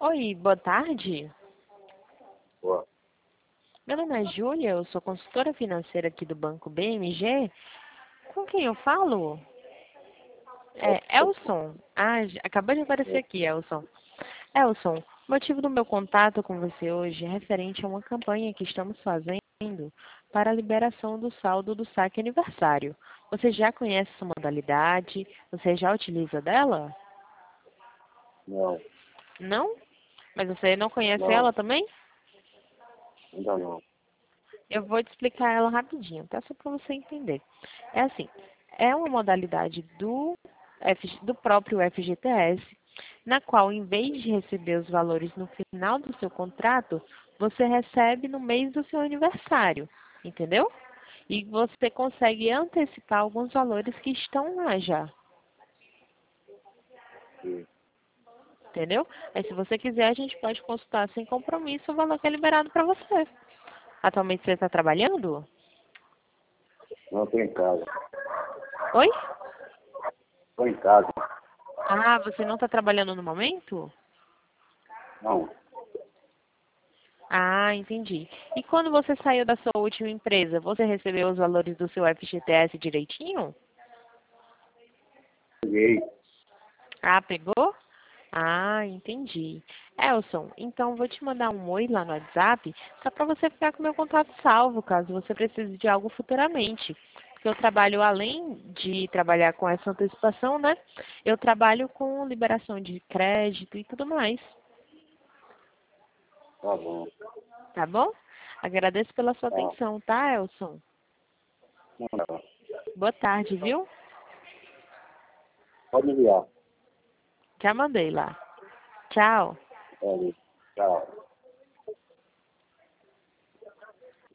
Oi, boa tarde. Boa. Meu nome é Júlia, eu sou consultora financeira aqui do Banco BMG. Com quem eu falo? É Elson. Ah, acabou de aparecer aqui, Elson. Elson, o motivo do meu contato com você hoje é referente a uma campanha que estamos fazendo para a liberação do saldo do saque aniversário. Você já conhece essa modalidade? Você já utiliza dela? Não, Não? Mas você não conhece não, ela também? ainda não. Eu vou te explicar ela rapidinho, tá? Só para você entender. É assim, é uma modalidade do próprio FGTS, na qual, em vez de receber os valores no final do seu contrato, você recebe no mês do seu aniversário, entendeu? E você consegue antecipar alguns valores que estão lá já, Sim. entendeu? Aí, se você quiser, a gente pode consultar sem compromisso o valor que é liberado para você. Atualmente você está trabalhando? Não, estou em casa. Oi? Estou em casa. Ah, você não está trabalhando no momento? Não, Ah, entendi. E quando você saiu da sua última empresa, você recebeu os valores do seu FGTS direitinho? peguei. Ah, pegou? Ah, entendi. Elson, então vou te mandar um oi lá no WhatsApp, só para você ficar com meu contato salvo, caso você precise de algo futuramente. Porque eu trabalho, além de trabalhar com essa antecipação, né? Eu trabalho com liberação de crédito e tudo mais, Tá bom. tá bom? Agradeço pela sua Tá. atenção, tá, Elson? Não, não. Boa tarde, viu? Pode enviar. Já mandei lá. Tchau. Pode. Tchau.